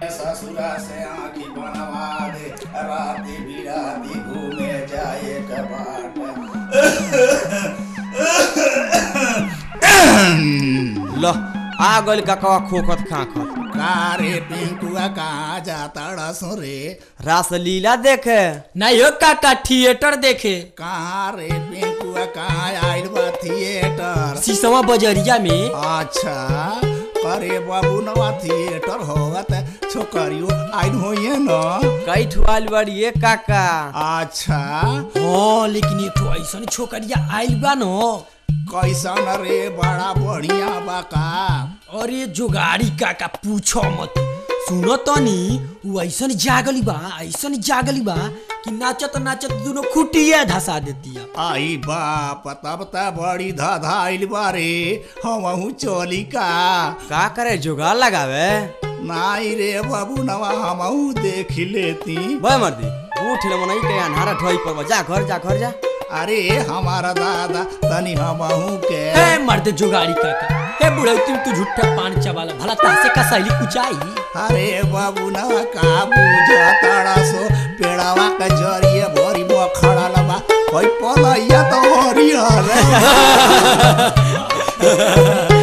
ससुरा से आँखी बनवा दे राती बिराती घूमे जाए कबाट। लो आ गइल काका खोखत खाखत। का रे पिंकुआ कहाँ जाता रसो रे? रासलीला देखे नहीं हो काका थिएटर देखे। कहाँ रे पिंकुआ कहाँ आइल बा थिएटर? शीशवा बजरिया में। अच्छा अरे बाबू नवा थिएटर होगा त छोकरियो आइल होइए न? कई ठुआल बड़िए काका। अच्छा हाँ लेकिन एक ठो ऐसा छोकरिया आइल बा न। कैसन रे? बड़ा बढ़िया बा का? अरे जोगाड़ी काका पूछो मत। सुनो तनी वो ऐसा जागली बा कि नाचत नाचत दोनों खुटिया धसा देती है। आई बाप तब त बड़ी धधाइल बारे हमहू चली का करे जुगाड़ लगावे? नाई रे बाबू नवा हमहू देख लेती। भाई मर्दी उठ ले मनई के अनहारा ढोई पर जा घर जा। अरे हमारा दादा तनी हमहू के। हे मर्द जोगाड़ी काका, हे बुढ़ऊ तू झूठा पान चबाला भला तासे का सैली कुचाई। अरे बाबू नवा का बुझा ताड़ा सो पेड़ावा का जरिए भरी मो खड़ा लबा कोई पलैया तो हरी हरे।